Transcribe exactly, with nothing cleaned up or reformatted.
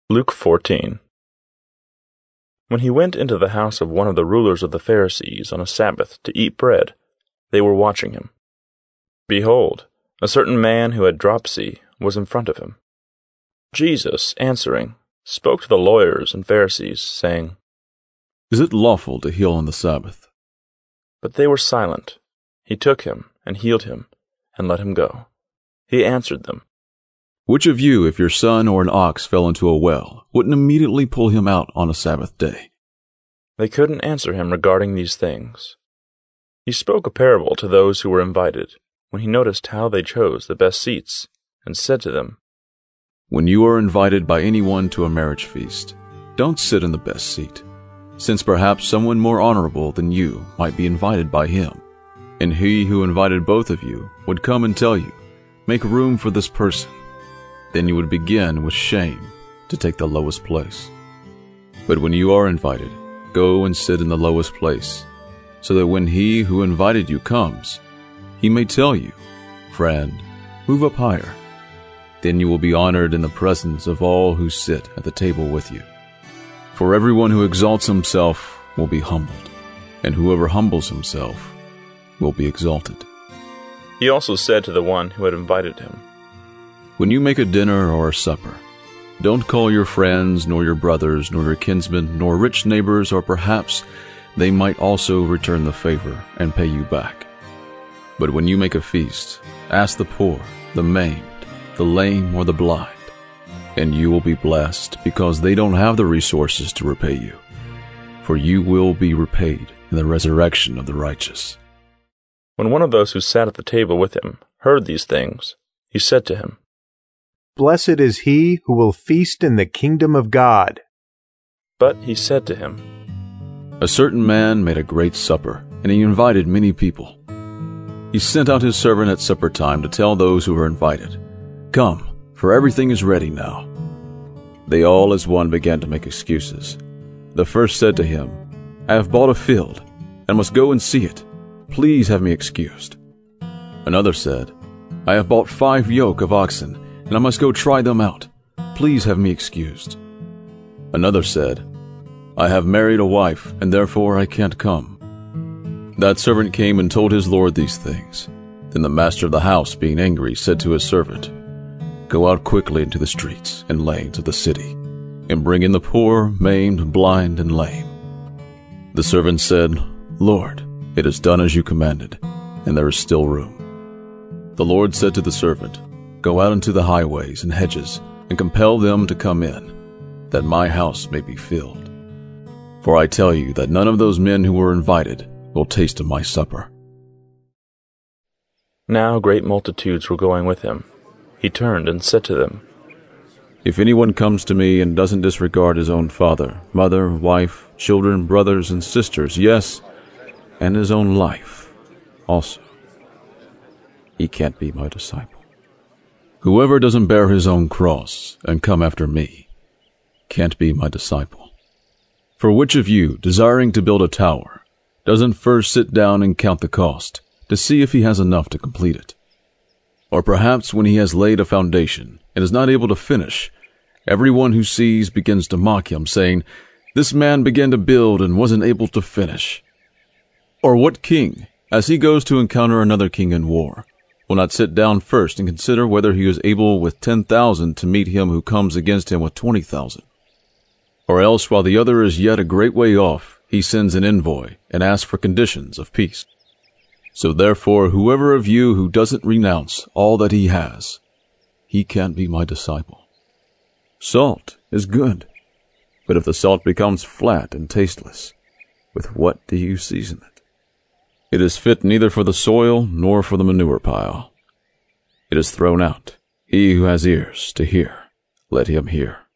Luke fourteen. When he went into the house of one of the rulers of the Pharisees on a Sabbath to eat bread, they were watching him. Behold, a certain man who had dropsy was in front of him. Jesus, answering, spoke to the lawyers and Pharisees, saying, Is it lawful to heal on the Sabbath? But they were silent. He took him and healed him and let him go. He answered them, Which of you, if your son or an ox fell into a well, wouldn't immediately pull him out on a Sabbath day? They couldn't answer him regarding these things. He spoke a parable to those who were invited, when he noticed how they chose the best seats, and said to them, When you are invited by anyone to a marriage feast, don't sit in the best seat, since perhaps someone more honorable than you might be invited by him. And he who invited both of you would come and tell you, Make room for this person. Then you would begin with shame to take the lowest place. But when you are invited, go and sit in the lowest place, so that when he who invited you comes, he may tell you, Friend, move up higher. Then you will be honored in the presence of all who sit at the table with you. For everyone who exalts himself will be humbled, and whoever humbles himself will be exalted. He also said to the one who had invited him, When you make a dinner or a supper, don't call your friends, nor your brothers, nor your kinsmen, nor rich neighbors, or perhaps they might also return the favor and pay you back. But when you make a feast, ask the poor, the maimed, the lame, or the blind, and you will be blessed, because they don't have the resources to repay you. For you will be repaid in the resurrection of the righteous. When one of those who sat at the table with him heard these things, he said to him, Blessed is he who will feast in the kingdom of God. But he said to him, A certain man made a great supper, and he invited many people. He sent out his servant at supper time to tell those who were invited, Come, for everything is ready now. They all as one began to make excuses. The first said to him, I have bought a field, and must go and see it. Please have me excused. Another said, I have bought five yoke of oxen, and I must go try them out. Please have me excused. Another said, I have married a wife, and therefore I can't come. That servant came and told his lord these things. Then the master of the house, being angry, said to his servant, Go out quickly into the streets and lanes of the city, and bring in the poor, maimed, blind, and lame. The servant said, Lord, it is done as you commanded, and there is still room. The Lord said to the servant, Go out into the highways and hedges, and compel them to come in, that my house may be filled. For I tell you that none of those men who were invited will taste of my supper. Now great multitudes were going with him. He turned and said to them, If anyone comes to me and doesn't disregard his own father, mother, wife, children, brothers, and sisters, yes, and his own life also, he can't be my disciple. Whoever doesn't bear his own cross and come after me can't be my disciple. For which of you, desiring to build a tower, doesn't first sit down and count the cost to see if he has enough to complete it? Or perhaps when he has laid a foundation and is not able to finish, everyone who sees begins to mock him, saying, This man began to build and wasn't able to finish. Or what king, as he goes to encounter another king in war, will not sit down first and consider whether he is able with ten thousand to meet him who comes against him with twenty thousand? Or else, while the other is yet a great way off, he sends an envoy and asks for conditions of peace. So therefore, whoever of you who doesn't renounce all that he has, he can't be my disciple. Salt is good, but if the salt becomes flat and tasteless, with what do you season it? It is fit neither for the soil nor for the manure pile. It is thrown out. He who has ears to hear, let him hear.